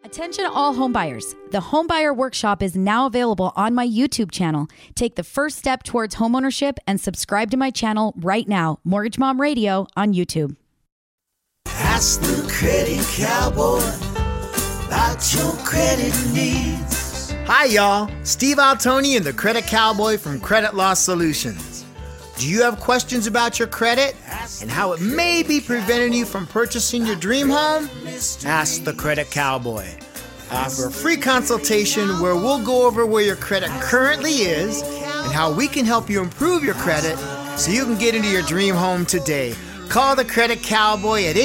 Attention all homebuyers. The Homebuyer Workshop is now available on my YouTube channel. Take the first step towards homeownership and subscribe to my channel right now, Mortgage Mom Radio on YouTube. Ask the Credit Cowboy about your credit needs. Hi y'all, Steve Altoni and the Credit Cowboy from Credit Law Solutions. Do you have questions about your credit and how it may be preventing you from purchasing your dream home? Ask the Credit Cowboy. I offer a free consultation where we'll go over where your credit currently is and how we can help you improve your credit so you can get into your dream home today. Call the Credit Cowboy at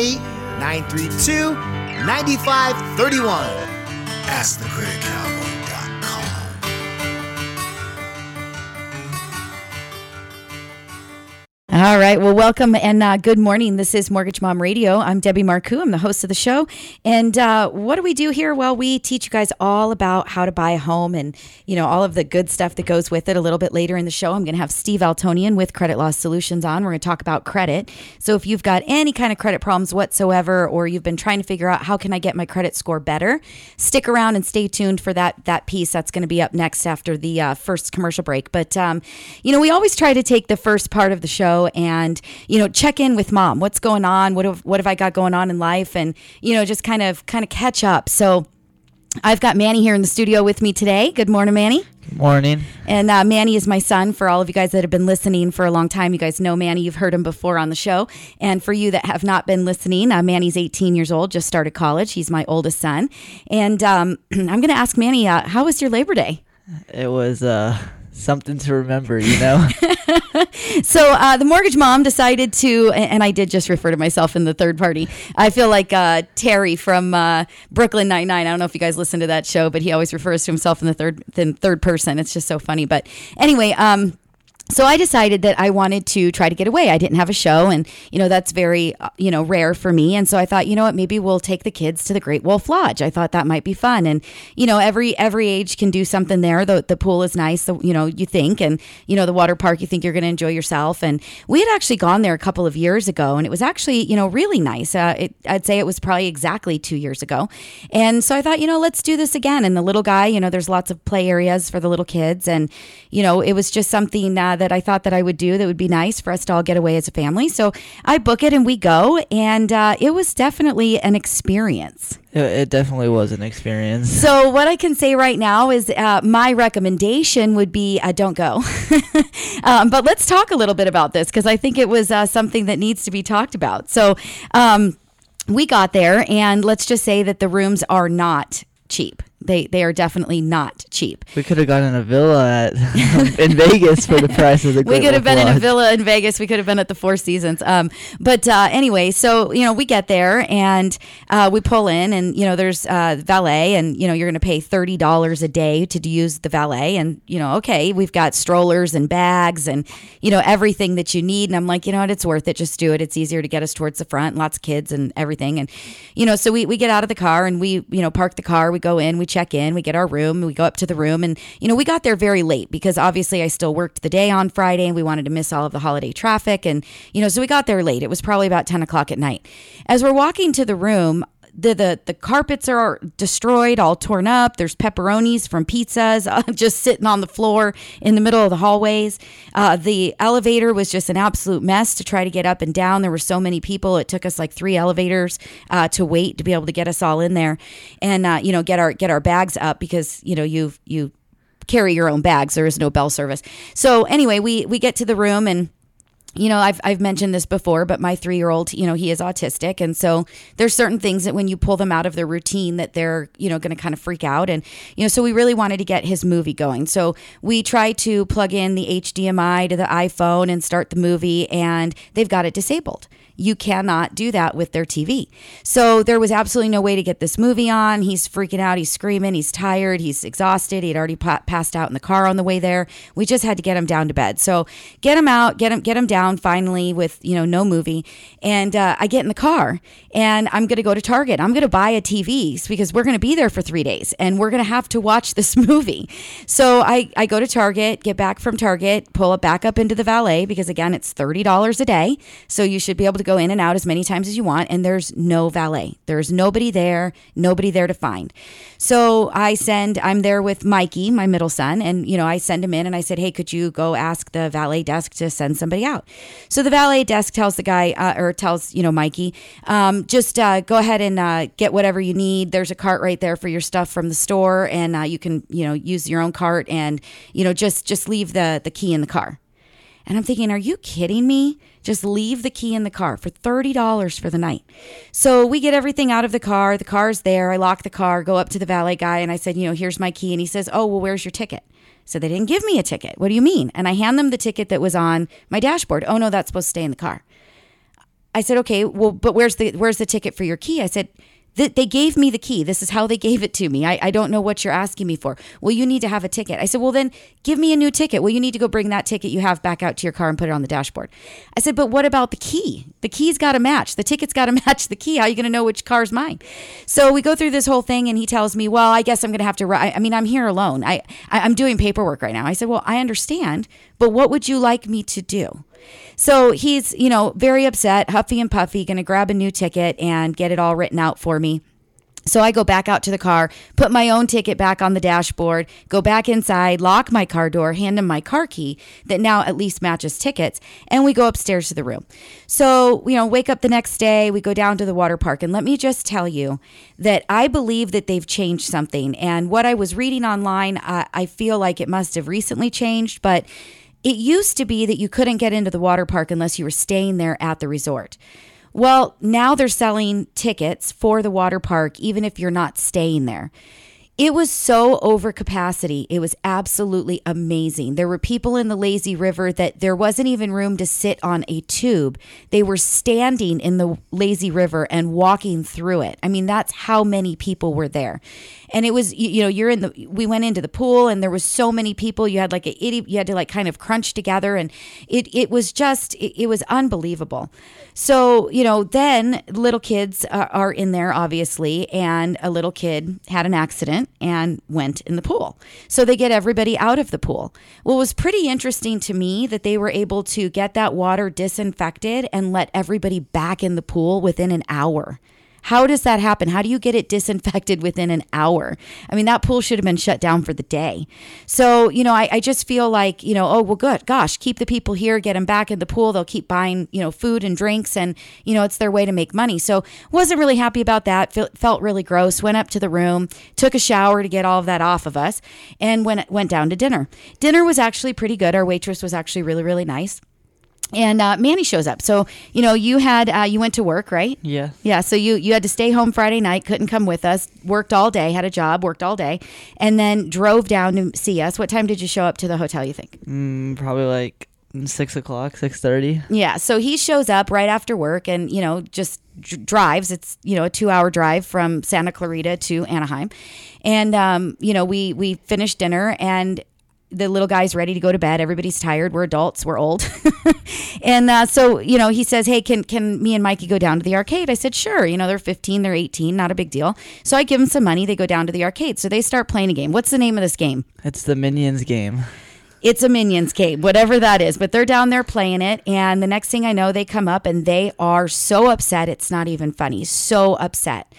818-932-9531. AskTheCreditCowboy.com. All right. Well, welcome and good morning. This is Mortgage Mom Radio. I'm Debbie Marcoux. I'm the host of the show. And what do we do here? Well, we teach you guys all about how to buy a home and, you know, all of the good stuff that goes with it. A little bit later in the show, I'm going to have Steve Altonian with Credit Law Solutions on. We're going to talk about credit. So if you've got any kind of credit problems whatsoever, or you've been trying to figure out how can I get my credit score better, stick around and stay tuned for that piece. That's going to be up next after the first commercial break. But, you know, we always try to take the first part of the show and, you know, check in with mom. What's going on? What have I got going on in life? And, you know, just kind of catch up. So I've got Manny here in the studio with me today. Good morning, Manny. Good morning. And Manny is my son. For all of you guys that have been listening for a long time, you guys know Manny. You've heard him before on the show. And for you that have not been listening, Manny's 18 years old, just started college. He's my oldest son. And I'm going to ask Manny, how was your Labor Day? It was something to remember, you know? So the Mortgage Mom decided to, and I did just refer to myself in the third party. I feel like Terry from Brooklyn Nine-Nine. I don't know if you guys listen to that show, but he always refers to himself in the third person. It's just so funny. But anyway, so I decided that I wanted to try to get away. I didn't have a show, and, you know, that's very, rare for me. And so I thought, you know what, maybe we'll take the kids to the Great Wolf Lodge. I thought that might be fun. And, you know, every age can do something there. The pool is nice, so, you know, you think, and, you know, the water park, you think you're going to enjoy yourself. And we had actually gone there a couple of years ago, and it was actually, you know, really nice. I'd say it was probably exactly 2 years ago. And so I thought, you know, let's do this again. And the little guy, you know, there's lots of play areas for the little kids. And, you know, it was just something that I thought that I would do that would be nice for us to all get away as a family. So I book it and we go, and it was definitely an experience. It definitely was an experience. So what I can say right now is my recommendation would be don't go. But let's talk a little bit about this, because I think it was something that needs to be talked about. So we got there, and let's just say that the rooms are not cheap. They are definitely not cheap. We could have gotten a villa in Vegas for the price of the Great We could have Wolf been Lodge. in a villa in Vegas. We could have been at the Four Seasons. But anyway, so, you know, we get there and we pull in, and, you know, there's valet, and, you know, you're going to pay $30 a day to use the valet. And, you know, okay, we've got strollers and bags and, you know, everything that you need. And I'm like, you know what, it's worth it. Just do it. It's easier to get us towards the front, lots of kids and everything. And, you know, so we get out of the car and we, you know, park the car, we go in, we check in, we get our room, we go up to the room, and, you know, we got there very late because obviously I still worked the day on Friday and we wanted to miss all of the holiday traffic. And, you know, so we got there late. It was probably about 10 o'clock at night. As we're walking to the room, the carpets are destroyed, all torn up. There's pepperonis from pizzas just sitting on the floor in the middle of the hallways. The elevator was just an absolute mess to try to get up and down. There were so many people. It took us like 3 elevators to wait to be able to get us all in there and, you know, get our bags up, because, you know, you carry your own bags. There is no bell service. So anyway, we get to the room, and, you know, I've mentioned this before, but my 3-year-old, you know, he is autistic. And so there's certain things that when you pull them out of their routine that they're, you know, going to kind of freak out. And, you know, so we really wanted to get his movie going. So we tried to plug in the HDMI to the iPhone and start the movie, and they've got it disabled. You cannot do that with their TV. So there was absolutely no way to get this movie on. He's freaking out. He's screaming. He's tired. He's exhausted. He'd already passed out in the car on the way there. We just had to get him down to bed. So get him out, get him down finally with, you know, no movie. And I get in the car, and I'm going to go to Target. I'm going to buy a TV because we're going to be there for 3 days and we're going to have to watch this movie. So I go to Target, get back from Target, pull it back up into the valet, because again, it's $30 a day. So you should be able to go in and out as many times as you want, and there's no valet. There's nobody there to find. So I'm there with Mikey, my middle son, and, I send him in and I said, hey, could you go ask the valet desk to send somebody out? So the valet desk tells the guy, tells Mikey, just go ahead and get whatever you need. There's a cart right there for your stuff from the store, and you can, use your own cart, and, just leave the key in the car. And I'm thinking, are you kidding me? Just leave the key in the car for $30 for the night. So we get everything out of the car. The car's there. I lock the car, go up to the valet guy, and I said, here's my key. And he says, oh, well, where's your ticket? So they didn't give me a ticket. What do you mean? And I hand them the ticket that was on my dashboard. Oh, no, that's supposed to stay in the car. I said, okay, well, but where's the ticket for your key? I said, they gave me the key. This is how they gave it to me. I don't know what you're asking me for. Well, you need to have a ticket. I said, well, then give me a new ticket. Well, you need to go bring that ticket you have back out to your car and put it on the dashboard. I said, but what about the key? The key's got to match. The ticket's got to match the key. How are you going to know which car's mine? So we go through this whole thing, and he tells me, well, I guess I'm going to have to write. I'm here alone. I'm doing paperwork right now. I said, well, I understand, but what would you like me to do? So he's, very upset, huffy and puffy, going to grab a new ticket and get it all written out for me. So I go back out to the car, put my own ticket back on the dashboard, go back inside, lock my car door, hand him my car key that now at least matches tickets, and we go upstairs to the room. So, wake up the next day, we go down to the water park, and let me just tell you that I believe that they've changed something. And what I was reading online, I feel like it must have recently changed, but it used to be that you couldn't get into the water park unless you were staying there at the resort. Well, now they're selling tickets for the water park, even if you're not staying there. It was so over capacity. It was absolutely amazing. There were people in the lazy river that there wasn't even room to sit on a tube. They were standing in the lazy river and walking through it. That's how many people were there. And it was, we went into the pool, and there was so many people. You had you had to kind of crunch together, and it was unbelievable. So, then little kids are in there, obviously, and a little kid had an accident and went in the pool. So they get everybody out of the pool. Well, it was pretty interesting to me that they were able to get that water disinfected and let everybody back in the pool within an hour. How does that happen? How do you get it disinfected within an hour? That pool should have been shut down for the day. So, I just feel like, oh, well, good. Gosh, keep the people here, get them back in the pool. They'll keep buying, food and drinks, and, it's their way to make money. So wasn't really happy about that. Felt really gross. Went up to the room, took a shower to get all of that off of us, and went down to dinner. Dinner was actually pretty good. Our waitress was actually really, really nice. And Manny shows up. So, you went to work, right? Yeah. Yeah. So you had to stay home Friday night, couldn't come with us, worked all day, had a job, worked all day, and then drove down to see us. What time did you show up to the hotel, you think? Probably 6 o'clock, 6:30. Yeah. So he shows up right after work and, just drives. It's, a 2-hour drive from Santa Clarita to Anaheim. And, we finished dinner, and the little guy's ready to go to bed. Everybody's tired. We're adults. We're old. And so, he says, hey, can me and Mikey go down to the arcade? I said, sure. They're 15, they're 18, not a big deal. So I give them some money. They go down to the arcade. So they start playing a game. What's the name of this game? It's the Minions game. It's a Minions game, whatever that is. But they're down there playing it. And the next thing I know, they come up and they are so upset. It's not even funny. So upset.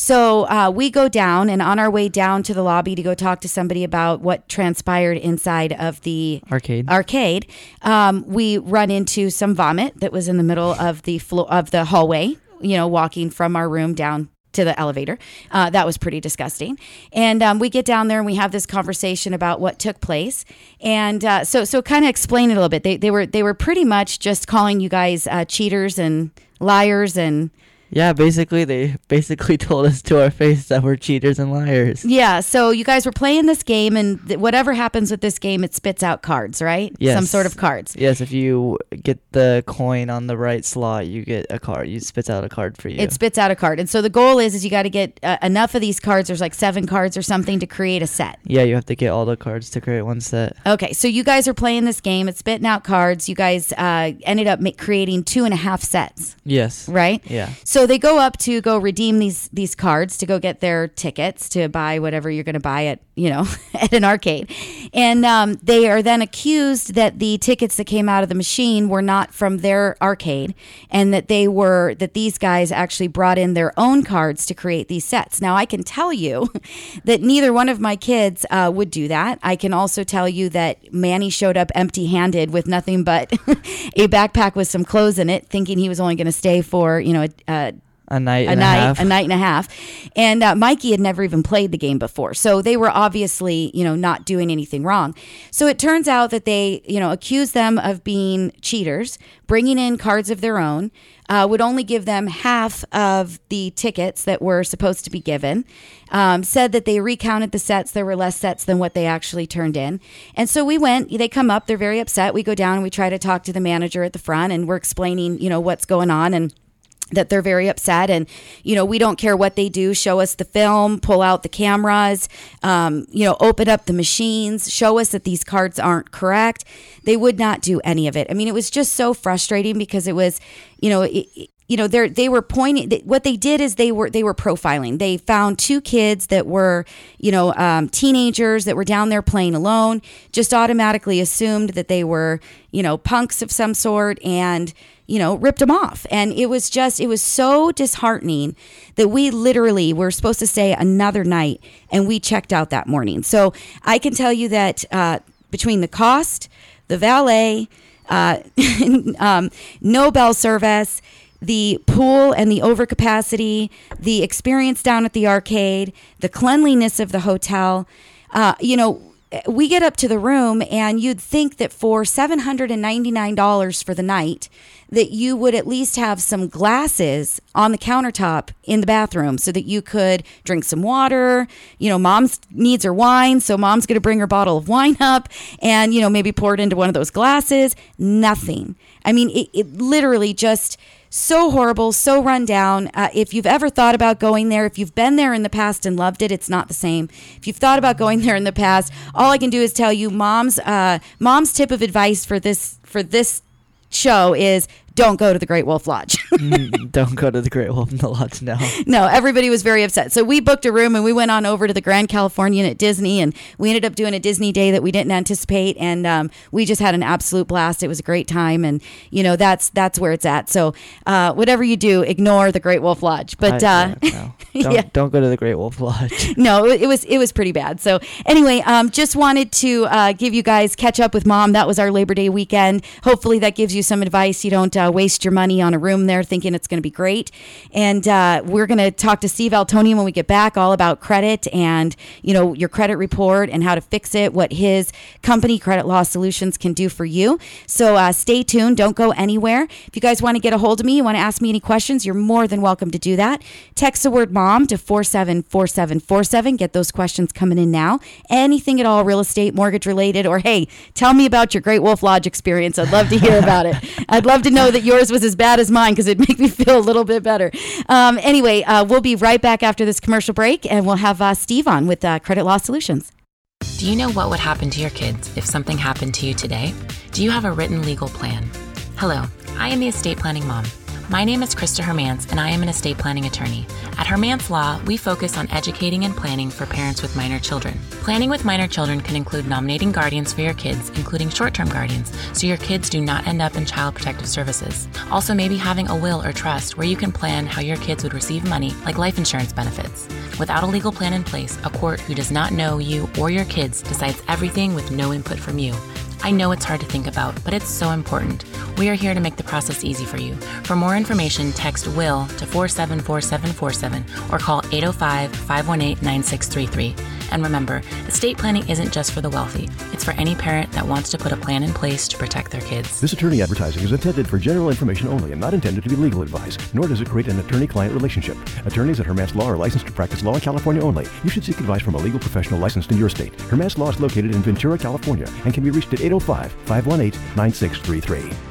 So we go down, and on our way down to the lobby to go talk to somebody about what transpired inside of the arcade, we run into some vomit that was in the middle of the hallway, walking from our room down to the elevator. That was pretty disgusting. And we get down there and we have this conversation about what took place. And so kind of explain it a little bit. They were pretty much just calling you guys cheaters and liars and Yeah, basically, they told us to our face that we're cheaters and liars. Yeah, so you guys were playing this game, and whatever happens with this game, it spits out cards, right? Yes. Some sort of cards. Yes, if you get the coin on the right slot, you get a card. It spits out a card for you. It spits out a card. And so the goal is you got to get enough of these cards. There's like 7 cards or something to create a set. Yeah, you have to get all the cards to create one set. Okay, so you guys are playing this game. It's spitting out cards. You guys ended up creating 2.5 sets. Yes. Right? Yeah. So So they go up to go redeem these cards to go get their tickets to buy whatever you're going to buy at, at an arcade. And they are then accused that the tickets that came out of the machine were not from their arcade, and that these guys actually brought in their own cards to create these sets. Now, I can tell you that neither one of my kids would do that. I can also tell you that Manny showed up empty-handed with nothing but a backpack with some clothes in it, thinking he was only going to stay for, a night and a half. And Mikey had never even played the game before. So they were obviously, not doing anything wrong. So it turns out that they, accused them of being cheaters, bringing in cards of their own, would only give them half of the tickets that were supposed to be given, said that they recounted the sets. There were less sets than what they actually turned in. And so they come up, they're very upset. We go down and we try to talk to the manager at the front, and we're explaining, what's going on, and that they're very upset, and we don't care what they do. Show us the film, pull out the cameras, open up the machines, show us that these cards aren't correct. They would not do any of it. I mean, it was just so frustrating because it was, they were pointing. What they did is they were profiling. They found two kids that were, teenagers that were down there playing alone. Just automatically assumed that they were, punks of some sort, and ripped them off. And it was so disheartening that we literally were supposed to stay another night, and we checked out that morning. So I can tell you that between the cost, the valet, no bell service, the pool and the overcapacity, the experience down at the arcade, the cleanliness of the hotel, we get up to the room, and you'd think that for $799 for the night, that you would at least have some glasses on the countertop in the bathroom so that you could drink some water. Mom's needs her wine, so mom's going to bring her bottle of wine up and, maybe pour it into one of those glasses. Nothing. I mean, it literally just so horrible, so run down. If you've ever thought about going there, if you've been there in the past and loved it, it's not the same. If you've thought about going there in the past, all I can do is tell you mom's tip of advice for this show is don't go to the Great Wolf Lodge. Don't go to the Great Wolf Lodge, no. No, everybody was very upset. So we booked a room, and we went on over to the Grand Californian at Disney, and we ended up doing a Disney day that we didn't anticipate, and we just had an absolute blast. It was a great time, and that's where it's at. So whatever you do, ignore the Great Wolf Lodge. But don't go to the Great Wolf Lodge. No, it was pretty bad. So anyway, just wanted to give you guys catch up with Mom. That was our Labor Day weekend. Hopefully that gives you some advice. You don't waste your money on a room there thinking it's going to be great. And we're going to talk to Steve Altoni when we get back all about credit and, your credit report and how to fix it, what his company, Credit Law Solutions, can do for you. So stay tuned. Don't go anywhere. If you guys want to get a hold of me, you want to ask me any questions, you're more than welcome to do that. Text the word MOM to 474747. Get those questions coming in now. Anything at all real estate, mortgage related, or hey, tell me about your Great Wolf Lodge experience. I'd love to hear about it. I'd love to know that yours was as bad as mine because it'd make me feel a little bit better. Anyway, we'll be right back after this commercial break, and we'll have Steve on with Credit Law Solutions. Do you know what would happen to your kids if something happened to you today? Do you have a written legal plan? Hello, I am the estate planning mom. My name is Krista Hermance, and I am an estate planning attorney. At Hermance Law, we focus on educating and planning for parents with minor children. Planning with minor children can include nominating guardians for your kids, including short-term guardians, so your kids do not end up in Child Protective Services. Also, maybe having a will or trust where you can plan how your kids would receive money, like life insurance benefits. Without a legal plan in place, a court who does not know you or your kids decides everything with no input from you. I know it's hard to think about, but it's so important. We are here to make the process easy for you. For more information, text WILL to 474747 or call 805-518-9633. And remember, estate planning isn't just for the wealthy. It's for any parent that wants to put a plan in place to protect their kids. This attorney advertising is intended for general information only and not intended to be legal advice, nor does it create an attorney-client relationship. Attorneys at Hermance Law are licensed to practice law in California only. You should seek advice from a legal professional licensed in your state. Hermance Law is located in Ventura, California, and can be reached at 805-518-9633.